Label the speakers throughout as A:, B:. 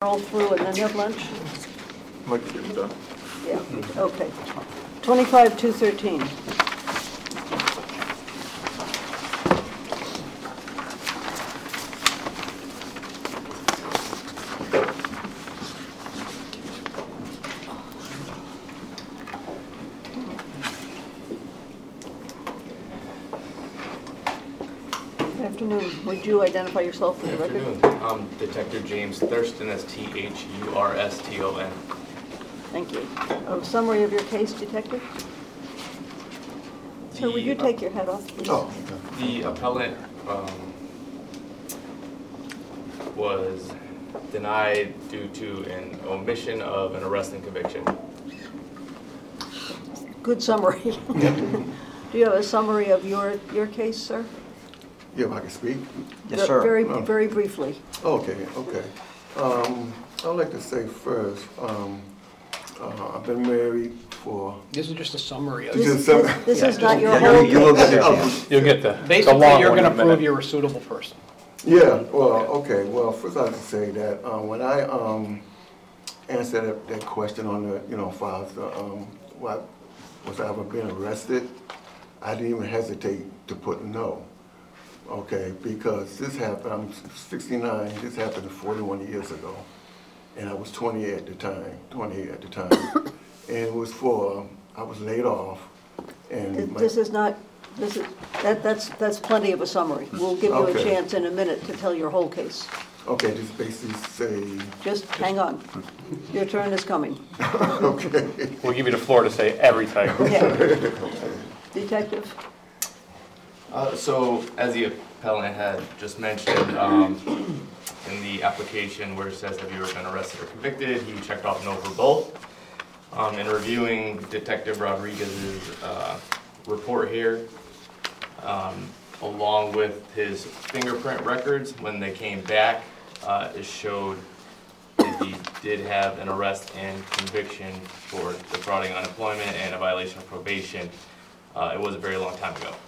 A: roll through and then have lunch?
B: I'd like to get it done.
A: Yeah, okay. 25-213. Good afternoon. Would you identify yourself for the
C: Good
A: record?
C: afternoon. I'm Detective James Thurston, that's Thurston.
A: Thank you. A summary of your case, Detective? Sir, would you take your hat off, please?
B: Oh,
C: The appellant was denied due to an omission of an arrest and conviction.
A: Good summary. Do you have a summary of your case, sir?
B: yeah, if I can speak.
D: Yes, sir.
A: Very briefly.
B: Okay. I'd like to say first, I've been married for.
E: This is just a summary of
B: This
E: it.
B: is
A: This is not your
D: Yeah,
A: whole
D: you will get
A: case.
D: your chance.
F: You'll get the
E: Basically,
F: long
E: you're
F: one in
E: going
F: a
E: to prove
F: minute.
E: you're a suitable person.
B: Yeah, well, okay. Well, first I'd like to say that when I answered that question on the, files, what was I ever been arrested, I didn't even hesitate to put no. Okay, because this happened, I'm 69, this happened 41 years ago. And I was 28 at the time. And it was I was laid off. And
A: That's plenty of a summary. We'll give you a
B: Okay.
A: chance in a minute to tell your whole case.
B: okay, just basically say,
A: Just hang on. Your turn is coming.
B: okay.
F: We'll give you the floor to say everything.
A: Yeah. Detective?
C: So, as the appellant had just mentioned, in the application where it says have you ever been arrested or convicted, he checked off no for both. In reviewing Detective Rodriguez's report here, along with his fingerprint records, when they came back, it showed that he did have an arrest and conviction for defrauding unemployment and a violation of probation. It was a very long time ago.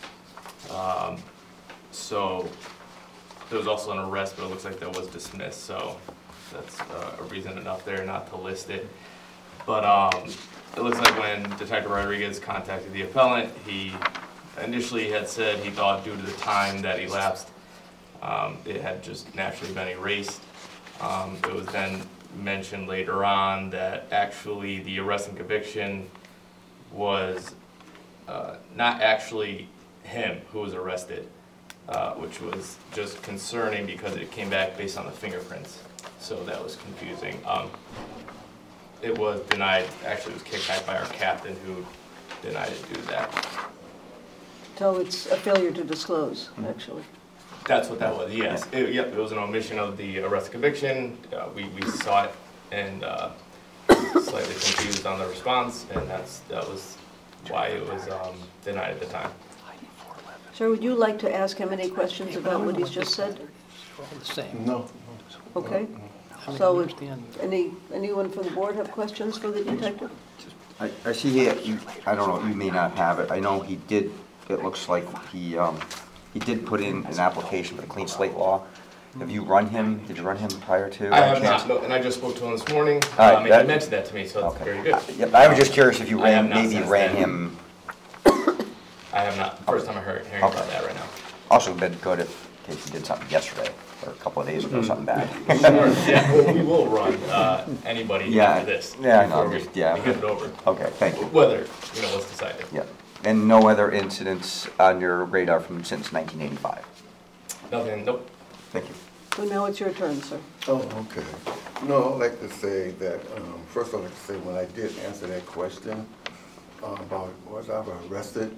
C: So there was also an arrest, but it looks like that was dismissed, so that's a reason enough there not to list it. But it looks like when Detective Rodriguez contacted the appellant, he initially had said he thought due to the time that elapsed, it had just naturally been erased. It was then mentioned later on that actually the arrest and conviction was not actually him who was arrested, which was just concerning because it came back based on the fingerprints. So that was confusing. It was denied, actually it was kicked back by our captain who denied it due to that.
A: So it's a failure to disclose, actually.
C: That's what that was, yes. Yep, it was an omission of the arrest and conviction. We saw it and slightly confused on the response, and that was why it was denied at the time.
A: Sir, would you like to ask him any questions about what he's just said?
E: We're all the same.
B: No.
A: Okay.
E: I mean,
A: So,
E: I understand.
A: anyone from the board have questions for the detective?
D: I see here, I don't know, you may not have it. I know he did, it looks like he did put in an application for the clean slate law. Have you run him? Did you run him prior to?
C: I have not, no, and I just spoke to him this morning.
D: All right,
C: And he
D: that-
C: mentioned that to me, so that's
D: Okay.
C: very good.
D: Yep, I was just curious if you
C: I have
D: ran,
C: not
D: maybe
C: since
D: ran
C: then.
D: him.
C: I have not. First time I hearing
D: Okay.
C: about that right now.
D: Also been good if in case he did something yesterday or a couple of days ago, something bad.
C: Yeah, well, we will run anybody
D: Yeah,
C: after this.
D: yeah, I know,
C: before we
D: just- yeah.
C: hand it over.
D: Okay, thank you.
C: Whether, what's decided.
D: Yeah, and no other incidents on your radar since 1985?
C: Nothing, nope.
D: Thank you.
A: So now it's your turn, sir.
B: Oh, okay. No, I'd like to say that, first I'd like to say when I did answer that question about was I ever arrested,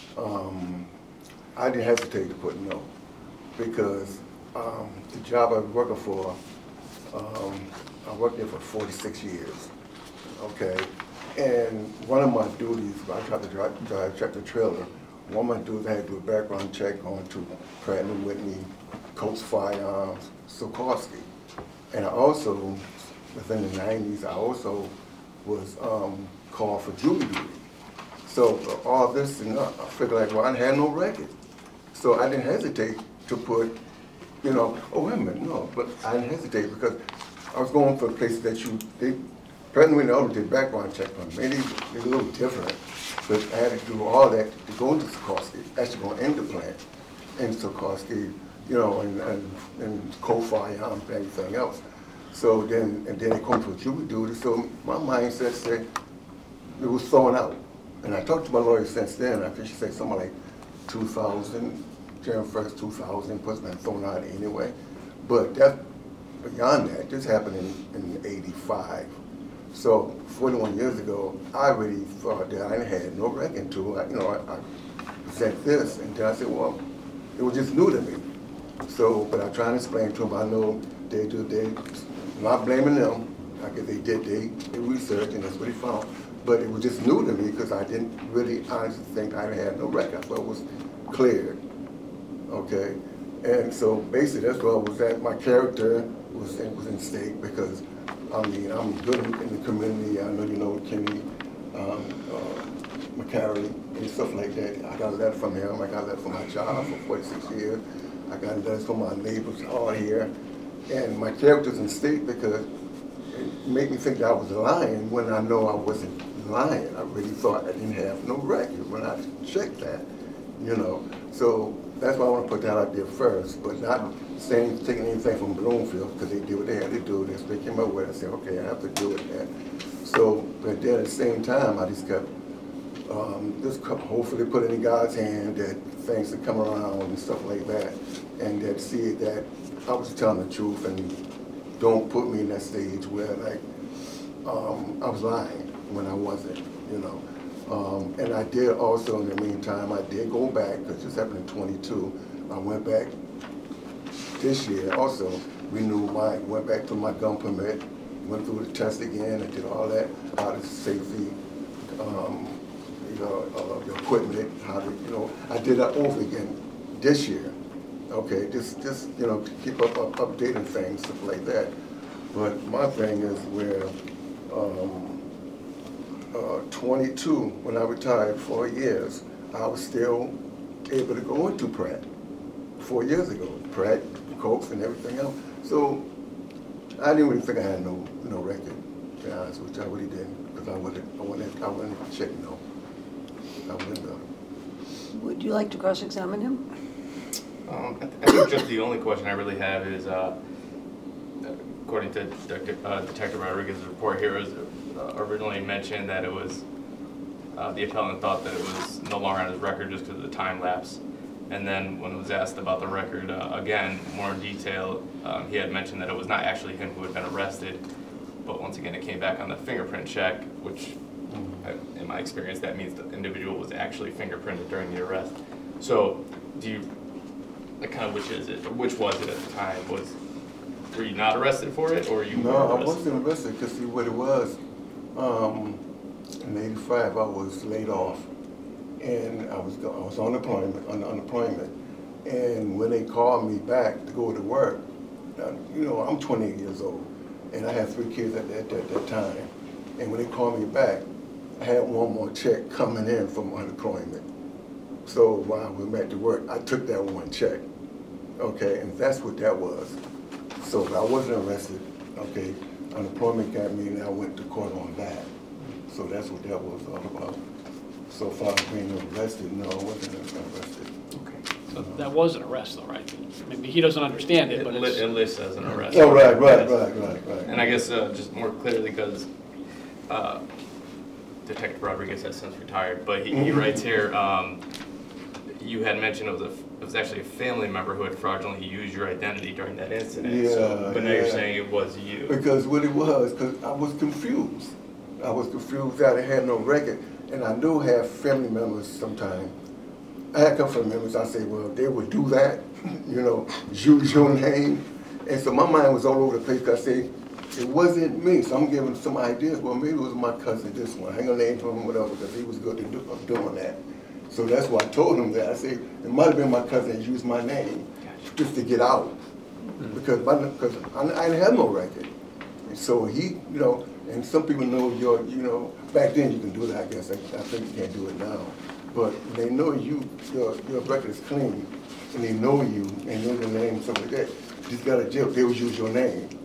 B: I didn't hesitate to put no, because the job I was working for, I worked there for 46 years, okay? And one of my duties, I tried to drive tractor trailer, one of my duties I had to do a background check going to Pratt & Whitney, Coates Firearms, Sikorsky. And I also, within the 90s, I also was called for jury duty. So all this, and I figured like, well, I had no record. So I didn't hesitate to put, oh, wait a minute, no, but I didn't hesitate because I was going for places that presently they already did background check on me. They're a little different, but I had to do all that to go into Sikorsky, actually going into the plant, in Sikorsky, you know, and co-fire and everything else. So then it comes to jury duty, so my mindset said, it was thrown out. And I talked to my lawyer since then. I think she said something like 2000, January 1st, 2000, was been thrown out anyway. But that, beyond that, this happened in 85. So 41 years ago, I already thought that I had no record to. I said this, and then I said, well, it was just new to me. So, but I try to explain to them, I know they not blaming them. I guess they did their research, and that's what they found. But it was just new to me because I didn't really honestly think I had no record. So it was cleared, okay? And so basically that's where I was at. My character was in stake because, I mean, I'm good in the community. I know you know Kenny McCary and stuff like that. I got a letter from him. I got a letter from my job for 46 years. I got letters from my neighbors all here. And my character's in stake because it made me think that I was lying when I know I wasn't lying. I really thought I didn't have no record when I checked that, you know. So that's why I want to put that out there first, but not taking anything from Bloomfield because they did what they had to do. They came up with it and said, okay, I have to do it. So, but then at the same time, I just kept, hopefully put it in God's hand that things would come around and stuff like that, and that see that I was telling the truth and don't put me in that stage where like I was lying when I wasn't, you know. And I did also in the meantime, I did go back, because this happened in 22. I went back this year also, went back to my gun permit, went through the test again and did all that, how to safety, the equipment, how to, you know, I did that over again this year. Okay, just you know, to keep updating things, stuff like that. But my thing is where 22, when I retired 4 years, I was still able to go into Pratt 4 years ago, Pratt, Coke, and everything else. So I didn't really think I had no record, to be honest with you. I really didn't, because I wouldn't check no. I wouldn't know.
A: Would you like to cross-examine him?
C: I think just the only question I really have is, according to Detective Rodriguez's report here, it was originally mentioned that it was, the appellant thought that it was no longer on his record just because of the time lapse. And then when it was asked about the record, again, more in detail, he had mentioned that it was not actually him who had been arrested, but once again it came back on the fingerprint check, which in my experience that means the individual was actually fingerprinted during the arrest. So do you, like, kind of which was it at the time? Were you not arrested for it, or you were arrested?
B: No, I wasn't arrested, because see what it was, in 85 I was laid off, and I was on unemployment, and when they called me back to go to work, you know, I'm 28 years old, and I had 3 kids at that time, and when they called me back, I had one more check coming in from unemployment. So while we went to work, I took that one check, okay, and that's what that was. So I wasn't arrested, okay, unemployment got me, and I went to court on that. So that's what that was all about. So far as being arrested, no, I wasn't arrested.
E: Okay. So that was an arrest though, right? Maybe he doesn't understand it, but
C: It lists as an arrest.
B: Oh, right.
C: And I guess just more clearly, because Detective Rodriguez has since retired, but he writes here, you had mentioned it was actually a family member who had fraudulently used your identity during that incident.
B: Yeah,
C: but now you're saying it was you.
B: Because what it was, because I was confused. I was confused that I had no record. And I do have family members sometimes. I had a couple of members, I say, well, they would do that, you know, use your name. And so my mind was all over the place, because I say, it wasn't me. So I'm giving some ideas. Well, maybe it was my cousin, this one. I ain't gonna name him whatever, because he was good at doing that. So that's why I told him that. I said, it might have been my cousin that used my name just to get out. Because I didn't have no record. And so he, you know, and some people know your, you know, back then you can do that, I guess. I think you can't do it now. But they know your record is clean, and they know you, and know your name and stuff like that. You just got to jail, they would use your name.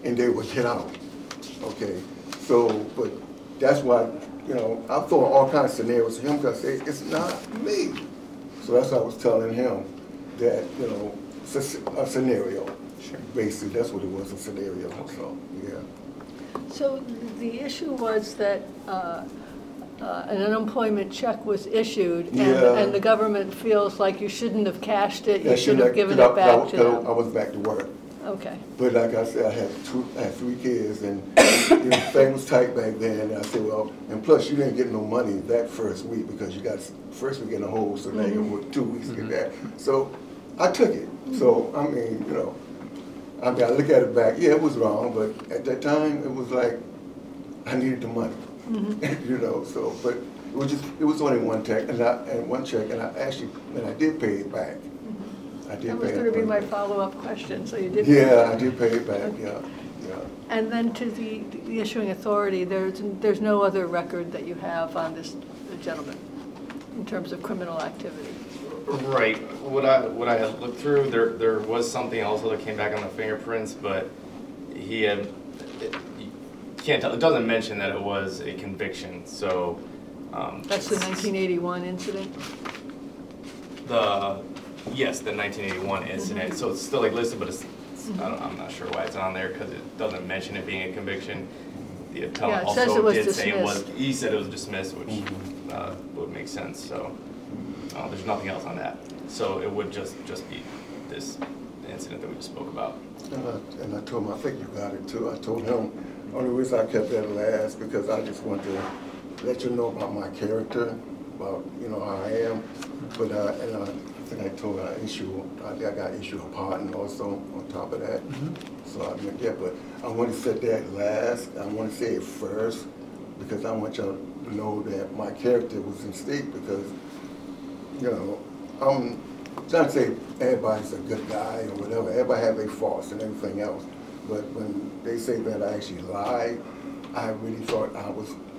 B: and they would get out, okay? So, but that's why, you know, I throw all kinds of scenarios to him because I say, it's not me. So that's what I was telling him, that, you know, it's a scenario. Sure. Basically, that's what it was, a scenario, so, yeah.
A: So the issue was that an unemployment check was issued,
B: Yeah.
A: and the government feels like you shouldn't have cashed it, you
B: I
A: should have given
B: I-
A: it back to
B: I
A: them.
B: was back to work.
A: Okay.
B: But like I said, I had 3 kids, and you know, thing was tight back then. And I said, well, and plus you didn't get no money that first week because you got first week in the hole, so now you work 2 weeks to get that. So I took it. So I mean, you know, I mean, I look at it back. Yeah, it was wrong, but at that time it was like I needed the money. You know, so but it was only one check, and I did pay it back. I did
A: That was
B: pay
A: going to be
B: it
A: my
B: back.
A: follow-up question, so you did.
B: Yeah, I did pay it back. Yeah, yeah.
A: And then to the issuing authority, there's no other record that you have on this gentleman in terms of criminal activity?
C: Right. What I had looked through, there was something also that came back on the fingerprints, but he had, you can't tell, it doesn't mention that it was a conviction, so.
A: That's the 1981 incident?
C: Yes, the 1981 incident, so it's still like listed, but I'm not sure why it's on there, because it doesn't mention it being a conviction. The appellant
A: Yeah, it says it
C: also
A: was
C: did say it was,
A: dismissed.
C: he said it was dismissed, which would make sense, so there's nothing else on that. So it would just be this incident that we just spoke about.
B: And I told him, I think you got it too. I told him, only reason I kept that last because I just want to let you know about my character, about, you know, how I am. But, I think I told her I got issue of pardon also on top of that. So I meant that, but I want to set that last. I want to say it first because I want y'all to know that my character was in stake because, you know, I'm not to say everybody's a good guy or whatever. Everybody has their faults and everything else. But when they say that I actually lied, I really thought that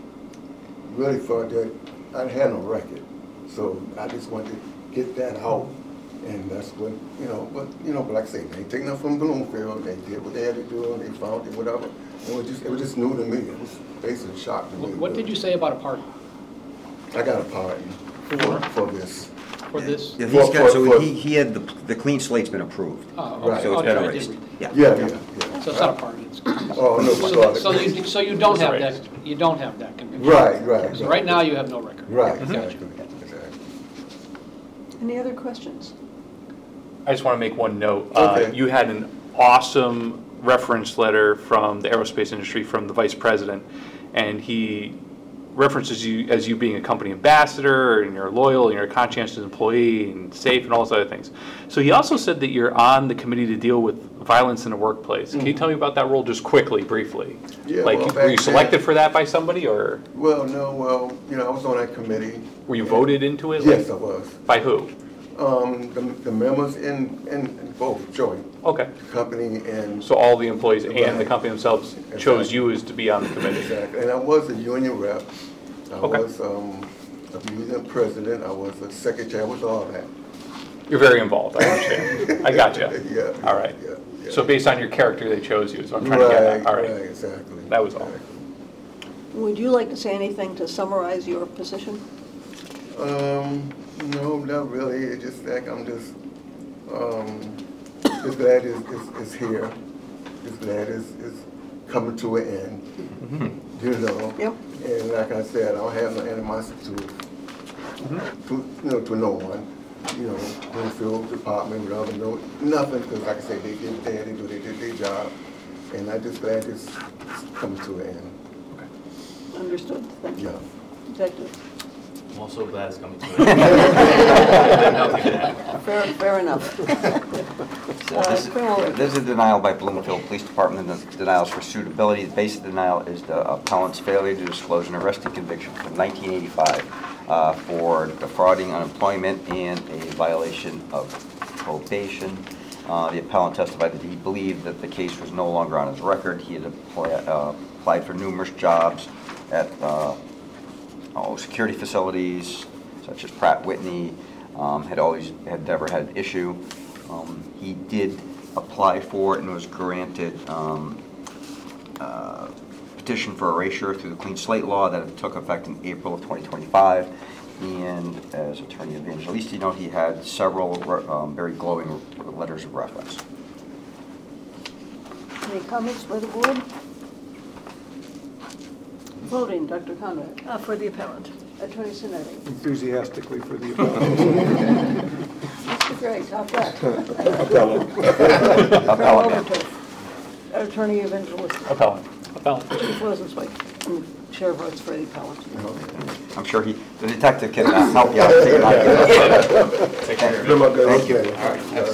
B: I had no record. So I just wanted to get that out. And that's what, but like I say, they ain't taking nothing from Bloomfield. They did what they had to do and they found it, whatever. It was just new to me. It was basically a shock to me.
E: What did you say about a pardon?
B: I got a pardon for this.
E: For this?
D: Yeah, he's got, so he had, the clean slate's been approved.
E: Oh,
B: Right.
D: So it's
E: okay,
D: been
E: I did
D: erased.
E: read that.
D: Yeah.
B: Yeah.
E: So it's not a pardon, it's.
B: Oh, no,
E: So you don't have that, you don't have that conviction?
B: Right.
E: So right now you have no record?
B: Right,
E: Gotcha.
B: exactly.
A: Any other questions?
F: I just want to make one note.
B: Okay.
F: You had an awesome reference letter from the aerospace industry from the vice president, and he references you as you being a company ambassador, and you're loyal, and you're a conscientious employee, and safe, and all those other things. So he also said that you're on the committee to deal with violence in the workplace. Can you tell me about that role just quickly, briefly?
B: Yeah,
F: Like,
B: well,
F: were you
B: back
F: selected
B: then-
F: for that by somebody, or
B: Well, no, I was on that committee.
F: were you voted into it?
B: Yes, I was.
F: By who?
B: The members in both joint,
F: Okay.
B: the company and.
F: So all the employees and the
B: Right.
F: company themselves
B: Exactly.
F: chose you as to be on the committee?
B: Exactly, and I was a union rep. I
F: Okay.
B: was a union president. I was a secretary. I was all that.
F: You're very involved, I understand. I got you.
B: Yeah.
F: All right.
B: Yeah.
F: So based on your character, they chose you, is what I'm trying to get at. All right.
B: Right, exactly.
F: That was all.
B: Exactly.
A: Would you like to say anything to summarize your position?
B: No, not really. It's just like I'm just glad it's here. Just glad it's coming to an end. You know.
A: Yep.
B: And like I said, I don't have no animosity to no one. Bloomfield Department, whatever, no, nothing. Because like I said, they did their job, and I'm just glad it's coming to an end.
A: Understood. Thank you.
B: Yeah.
A: Executive.
C: I'm also glad it's coming to an end. Nothing to add.
A: Fair enough. Criminal.
D: There's a denial by Bloomfield Police Department, and the denials for suitability. The basic denial is the appellant's failure to disclose an arresting conviction from 1985 for defrauding unemployment and a violation of probation. The appellant testified that he believed that the case was no longer on his record. He had applied for numerous jobs at security facilities such as Pratt Whitney, had never had an issue. He did apply for it and was granted petition for erasure through the Clean Slate Law that took effect in April of 2025. And as Attorney Evangelisti noted, he had several very glowing letters of reference.
G: Any comments by the board? Voting, Dr. Conrad.
A: For the appellant.
G: Attorney Sinetti.
H: Enthusiastically for the appellant.
G: Mr. Gray, top left.
H: Appellant.
D: Appellant.
G: Attorney Evangelist.
F: Appellant.
E: Appellant.
G: Chief Rosenzweig. Chair votes for the appellant.
D: I'm sure the detective can help you out.
C: Take care.
B: Good luck, guys.
D: Thank you.
B: Okay.